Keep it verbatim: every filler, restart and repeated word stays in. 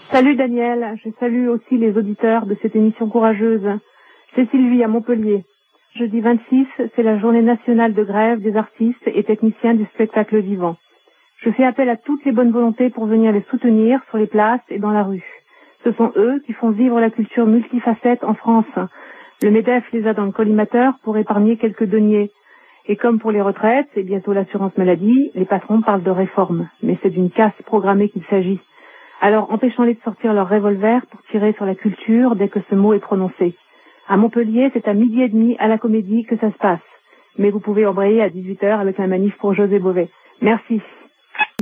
Salut Daniel, je salue aussi les auditeurs de cette émission courageuse. C'est Sylvie à Montpellier. Jeudi vingt-six, c'est la journée nationale de grève des artistes et techniciens du spectacle vivant. Je fais appel à toutes les bonnes volontés pour venir les soutenir sur les places et dans la rue. Ce sont eux qui font vivre la culture multifacette en France. Le MEDEF les a dans le collimateur pour épargner quelques deniers. Et comme pour les retraites et bientôt l'assurance maladie, les patrons parlent de réforme. Mais c'est d'une casse programmée qu'il s'agit. Alors empêchons-les de sortir leur revolver pour tirer sur la culture dès que ce mot est prononcé. À Montpellier, c'est à midi et demi à la Comédie que ça se passe. Mais vous pouvez embrayer à dix-huit heures avec la manif pour José Bové. Merci.